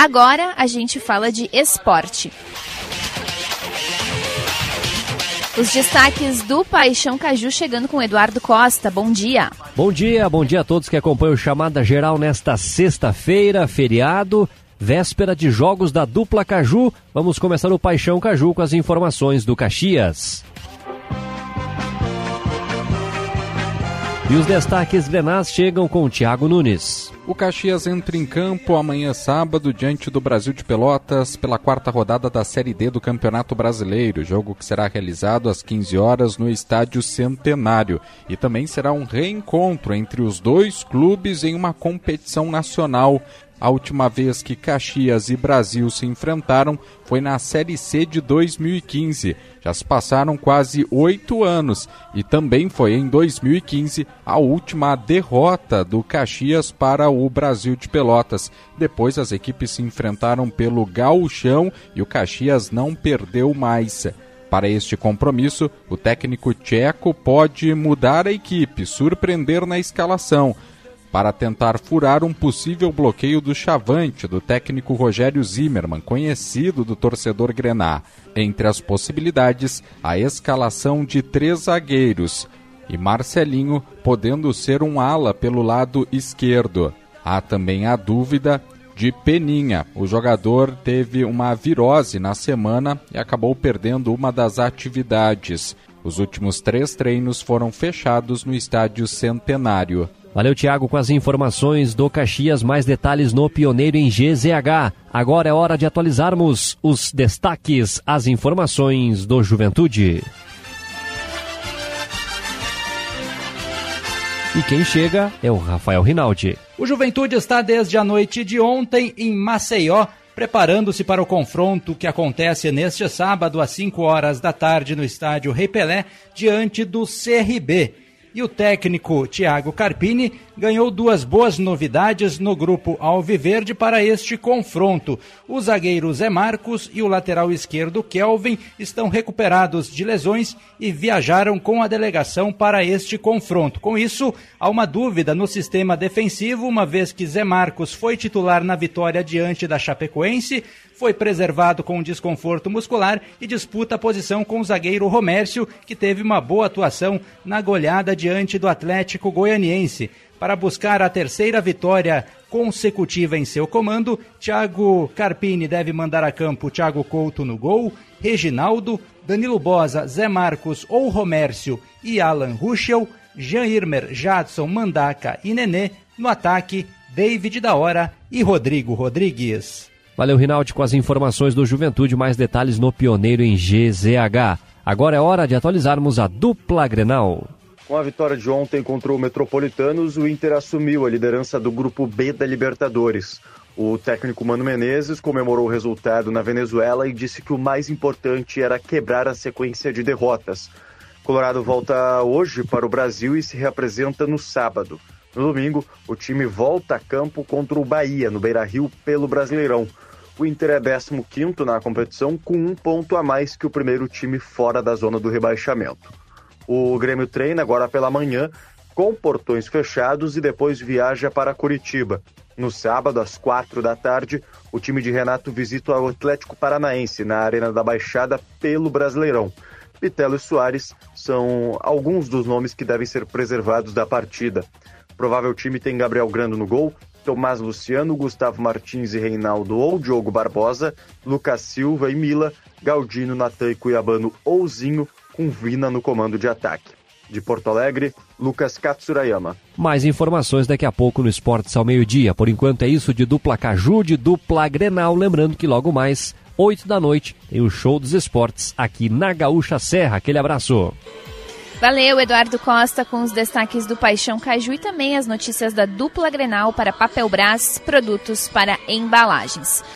Agora a gente fala de esporte. Os destaques do Paixão Caju chegando com Eduardo Costa. Bom dia. Bom dia a todos que acompanham o Chamada Geral nesta sexta-feira, feriado, véspera de jogos da dupla Caju. Vamos começar o Paixão Caju com as informações do Caxias. E os destaques grenás chegam com o Thiago Nunes. O Caxias entra em campo amanhã sábado diante do Brasil de Pelotas pela quarta rodada da Série D do Campeonato Brasileiro, jogo que será realizado às 15 horas no Estádio Centenário. E também será um reencontro entre os dois clubes em uma competição nacional. A última vez que Caxias e Brasil se enfrentaram foi na Série C de 2015. Já se passaram quase 8 anos e também foi em 2015 a última derrota do Caxias para o Brasil de Pelotas. Depois as equipes se enfrentaram pelo Gauchão e o Caxias não perdeu mais. Para este compromisso, o técnico tcheco pode mudar a equipe, surpreender na escalação, para tentar furar um possível bloqueio do Chavante, do técnico Rogério Zimmermann, conhecido do torcedor grená. Entre as possibilidades, a escalação de 3 zagueiros e Marcelinho podendo ser um ala pelo lado esquerdo. Há também a dúvida de Peninha. O jogador teve uma virose na semana e acabou perdendo uma das atividades. Os últimos 3 treinos foram fechados no Estádio Centenário. Valeu, Thiago, com as informações do Caxias. Mais detalhes no Pioneiro em GZH. Agora é hora de atualizarmos os destaques, as informações do Juventude. E quem chega é o Rafael Rinaldi. O Juventude está desde a noite de ontem em Maceió, preparando-se para o confronto que acontece neste sábado às 5 horas da tarde no estádio Rei Pelé, diante do CRB. E o técnico Thiago Carpini ganhou 2 boas novidades no grupo alviverde para este confronto. O zagueiro Zé Marcos e o lateral esquerdo Kelvin estão recuperados de lesões e viajaram com a delegação para este confronto. Com isso, há uma dúvida no sistema defensivo, uma vez que Zé Marcos foi titular na vitória diante da Chapecoense, foi preservado com desconforto muscular e disputa a posição com o zagueiro Romércio, que teve uma boa atuação na goleada diante do Atlético Goianiense. Para buscar a 3ª vitória consecutiva em seu comando, Thiago Carpini deve mandar a campo Thiago Couto no gol, Reginaldo, Danilo Boza, Zé Marcos ou Romércio e Alan Ruschel, Jean Irmer, Jadson, Mandaca e Nenê, no ataque, David da Hora e Rodrigo Rodrigues. Valeu, Rinaldi, com as informações do Juventude. Mais detalhes no Pioneiro em GZH. Agora é hora de atualizarmos a dupla Grenal. Com a vitória de ontem contra o Metropolitanos, o Inter assumiu a liderança do Grupo B da Libertadores. O técnico Mano Menezes comemorou o resultado na Venezuela e disse que o mais importante era quebrar a sequência de derrotas. Colorado volta hoje para o Brasil e se reapresenta no sábado. No domingo, o time volta a campo contra o Bahia, no Beira-Rio, pelo Brasileirão. O Inter é 15º na competição, com 1 ponto a mais que o primeiro time fora da zona do rebaixamento. O Grêmio treina agora pela manhã, com portões fechados, e depois viaja para Curitiba. No sábado, às 4 da tarde, o time de Renato visita o Atlético Paranaense, na Arena da Baixada, pelo Brasileirão. Pitelo e Soares são alguns dos nomes que devem ser preservados da partida. O provável time tem Gabriel Grando no gol, Tomás Luciano, Gustavo Martins e Reinaldo ou Diogo Barbosa, Lucas Silva e Mila, Galdino, Natan e Cuiabano ou Zinho, com Vina no comando de ataque. De Porto Alegre, Lucas Katsurayama. Mais informações daqui a pouco no Esportes ao meio-dia. Por enquanto é isso de dupla Caju, de dupla Grenal. Lembrando que logo mais, 8 da noite, tem o Show dos Esportes aqui na Gaúcha Serra. Aquele abraço. Valeu, Eduardo Costa, com os destaques do Paixão Caju e também as notícias da dupla Grenal para Papelbrás, produtos para embalagens.